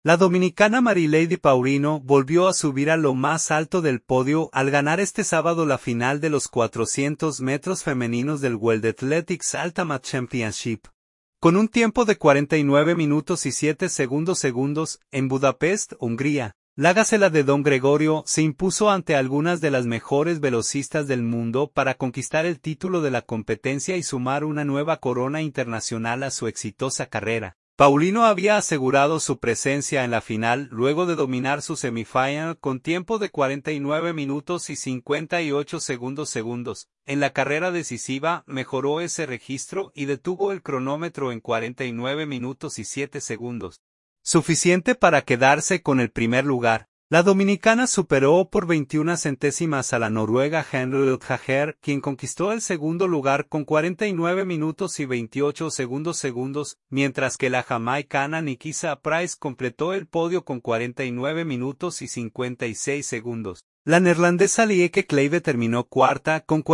La dominicana Marilady Paulino volvió a subir a lo más alto del podio al ganar este sábado la final de los 400 metros femeninos del World Athletics Ultimate Championship. Con un tiempo de 49 minutos y 7 segundos en Budapest, Hungría, la gacela de Don Gregorio se impuso ante algunas de las mejores velocistas del mundo para conquistar el título de la competencia y sumar una nueva corona internacional a su exitosa carrera. Paulino había asegurado su presencia en la final luego de dominar su semifinal con tiempo de 49 minutos y 58 segundos. En la carrera decisiva, mejoró ese registro y detuvo el cronómetro en 49 minutos y 7 segundos. Suficiente para quedarse con el primer lugar. La dominicana superó por 21 centésimas a la noruega Henriette Hager, quien conquistó el segundo lugar con 49 minutos y 28 segundos, mientras que la jamaicana Nikisa Price completó el podio con 49 minutos y 56 segundos. La neerlandesa Lieke Kleive terminó cuarta con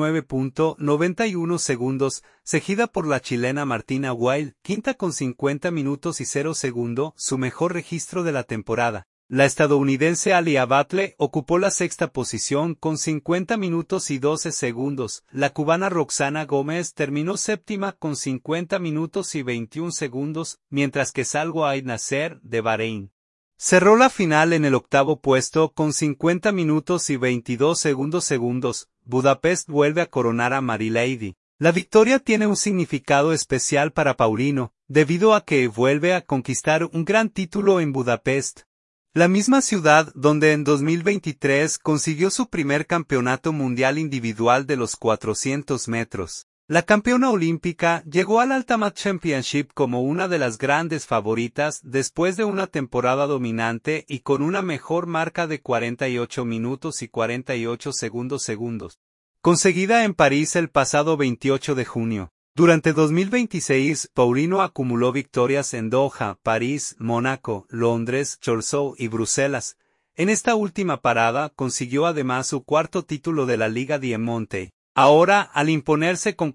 49.91 segundos, seguida por la chilena Martina Wilde, quinta con 50 minutos y 0 segundos, su mejor registro de la temporada. La estadounidense Alia Battle ocupó la sexta posición con 50 minutos y 12 segundos. La cubana Roxana Gómez terminó séptima con 50 minutos y 21 segundos, mientras que Salwa Aid Nasser, de Bahrein, cerró la final en el octavo puesto con 50 minutos y 22 segundos. Budapest vuelve a coronar a Marilady. La victoria tiene un significado especial para Paulino, debido a que vuelve a conquistar un gran título en Budapest. La misma ciudad donde en 2023 consiguió su primer campeonato mundial individual de los 400 metros. La campeona olímpica llegó al Ultimate Championship como una de las grandes favoritas después de una temporada dominante y con una mejor marca de 48 minutos y 48 segundos, conseguida en París el pasado 28 de junio. Durante 2026, Paulino acumuló victorias en Doha, París, Mónaco, Londres, Chorzów y Bruselas. En esta última parada consiguió además su cuarto título de la Liga Diamante. Ahora, al imponerse con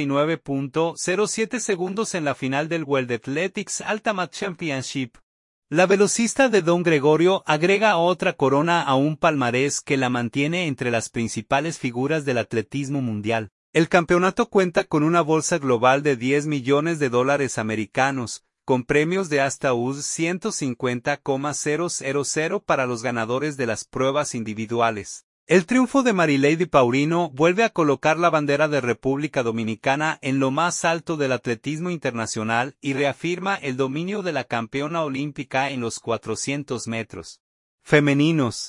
49.07 segundos en la final del World Athletics Ultimate Championship, la velocista de Don Gregorio agrega otra corona a un palmarés que la mantiene entre las principales figuras del atletismo mundial. El campeonato cuenta con una bolsa global de $10 millones americanos, con premios de hasta $150,000 para los ganadores de las pruebas individuales. El triunfo de Marilady Paulino vuelve a colocar la bandera de República Dominicana en lo más alto del atletismo internacional y reafirma el dominio de la campeona olímpica en los 400 metros femeninos.